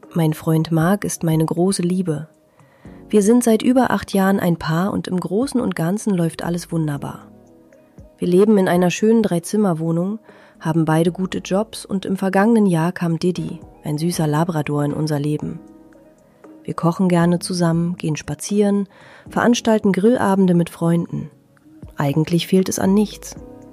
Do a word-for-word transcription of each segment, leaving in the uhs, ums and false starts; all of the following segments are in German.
Mein Freund Marc ist meine große Liebe. Wir sind seit über acht Jahren ein Paar und im Großen und Ganzen läuft alles wunderbar. Wir leben in einer schönen Dreizimmerwohnung, haben beide gute Jobs und im vergangenen Jahr kam Diddy, ein süßer Labrador, in unser Leben. Wir kochen gerne zusammen, gehen spazieren, veranstalten Grillabende mit Freunden. Eigentlich fehlt es an nichts.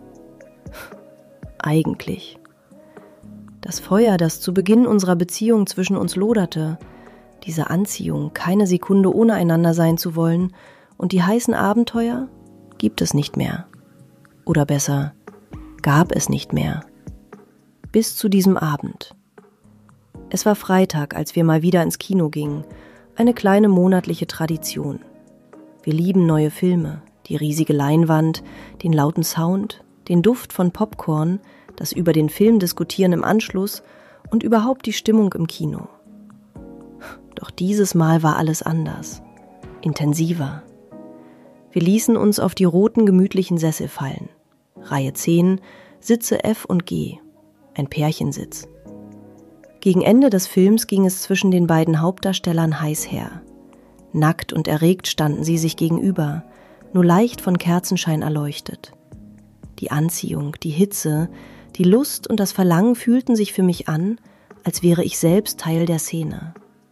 Eigentlich. Das Feuer, das zu Beginn unserer Beziehung zwischen uns loderte, diese Anziehung, keine Sekunde ohne einander sein zu wollen und die heißen Abenteuer, gibt es nicht mehr. Oder besser, gab es nicht mehr. Bis zu diesem Abend. Es war Freitag, als wir mal wieder ins Kino gingen, eine kleine monatliche Tradition. Wir lieben neue Filme, die riesige Leinwand, den lauten Sound, den Duft von Popcorn, das über den Film diskutieren im Anschluss und überhaupt die Stimmung im Kino. Doch dieses Mal war alles anders, intensiver. Wir ließen uns auf die roten, gemütlichen Sessel fallen. Reihe zehn, Sitze F und G, ein Pärchensitz. Gegen Ende des Films ging es zwischen den beiden Hauptdarstellern heiß her. Nackt und erregt standen sie sich gegenüber, nur leicht von Kerzenschein erleuchtet. Die Anziehung, die Hitze, die Lust und das Verlangen fühlten sich für mich an, als wäre ich selbst Teil der Szene.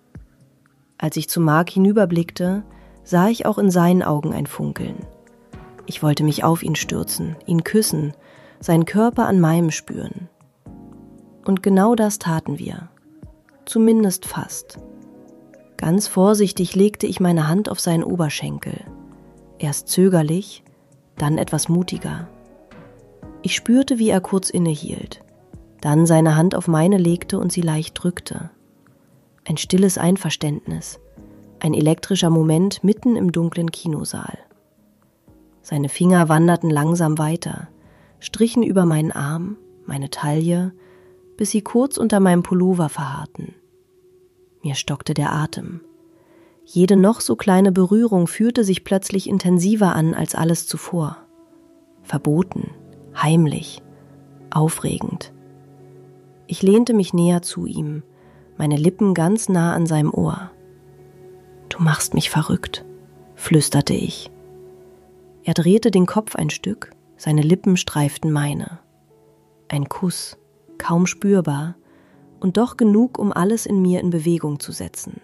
Als ich zu Marc hinüberblickte, sah ich auch in seinen Augen ein Funkeln. Ich wollte mich auf ihn stürzen, ihn küssen, seinen Körper an meinem spüren. Und genau das taten wir. Zumindest fast. Ganz vorsichtig legte ich meine Hand auf seinen Oberschenkel. Erst zögerlich, dann etwas mutiger. Ich spürte, wie er kurz innehielt, dann seine Hand auf meine legte und sie leicht drückte. Ein stilles Einverständnis, ein elektrischer Moment mitten im dunklen Kinosaal. Seine Finger wanderten langsam weiter, strichen über meinen Arm, meine Taille, bis sie kurz unter meinem Pullover verharrten. Mir stockte der Atem. Jede noch so kleine Berührung fühlte sich plötzlich intensiver an als alles zuvor. Verboten, heimlich, aufregend. Ich lehnte mich näher zu ihm, meine Lippen ganz nah an seinem Ohr. »Du machst mich verrückt«, flüsterte ich. Er drehte den Kopf ein Stück, seine Lippen streiften meine. Ein Kuss, kaum spürbar, und doch genug, um alles in mir in Bewegung zu setzen.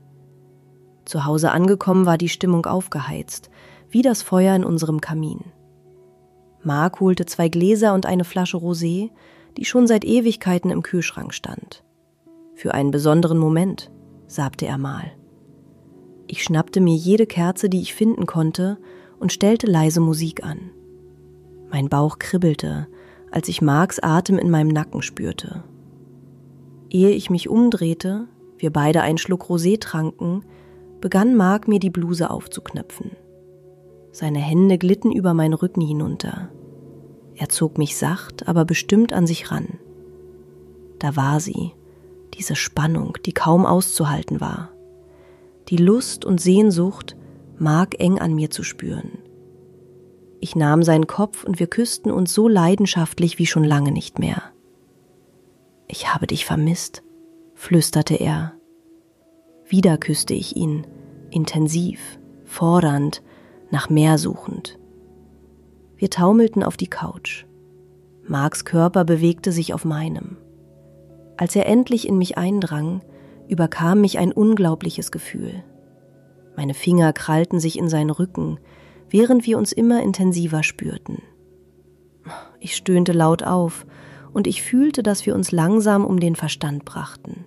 Zu Hause angekommen war die Stimmung aufgeheizt, wie das Feuer in unserem Kamin. Marc holte zwei Gläser und eine Flasche Rosé, die schon seit Ewigkeiten im Kühlschrank stand. Für einen besonderen Moment, sabte er mal. Ich schnappte mir jede Kerze, die ich finden konnte, und stellte leise Musik an. Mein Bauch kribbelte, als ich Marcs Atem in meinem Nacken spürte. Ehe ich mich umdrehte, wir beide einen Schluck Rosé tranken, begann Marc mir die Bluse aufzuknöpfen. Seine Hände glitten über meinen Rücken hinunter. Er zog mich sacht, aber bestimmt an sich ran. Da war sie, diese Spannung, die kaum auszuhalten war. Die Lust und Sehnsucht, Marc eng an mir zu spüren. Ich nahm seinen Kopf und wir küssten uns so leidenschaftlich wie schon lange nicht mehr. »Ich habe dich vermisst«, flüsterte er. Wieder küsste ich ihn, intensiv, fordernd, nach mehr suchend. Wir taumelten auf die Couch. Marcs Körper bewegte sich auf meinem. Als er endlich in mich eindrang, überkam mich ein unglaubliches Gefühl. Meine Finger krallten sich in seinen Rücken, während wir uns immer intensiver spürten. Ich stöhnte laut auf und ich fühlte, dass wir uns langsam um den Verstand brachten.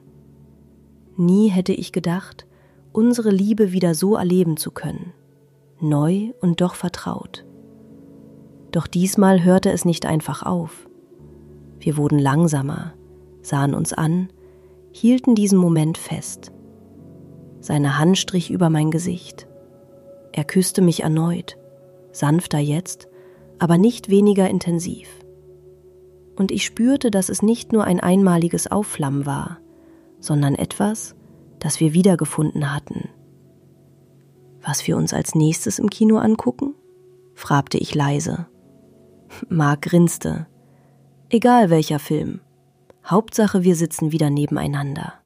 Nie hätte ich gedacht, unsere Liebe wieder so erleben zu können. Neu und doch vertraut. Doch diesmal hörte es nicht einfach auf. Wir wurden langsamer, sahen uns an, hielten diesen Moment fest. Seine Hand strich über mein Gesicht. Er küsste mich erneut, sanfter jetzt, aber nicht weniger intensiv. Und ich spürte, dass es nicht nur ein einmaliges Aufflammen war, sondern etwas, das wir wiedergefunden hatten. »Was wir uns als nächstes im Kino angucken?« fragte ich leise. Marc grinste. »Egal welcher Film. Hauptsache, wir sitzen wieder nebeneinander.«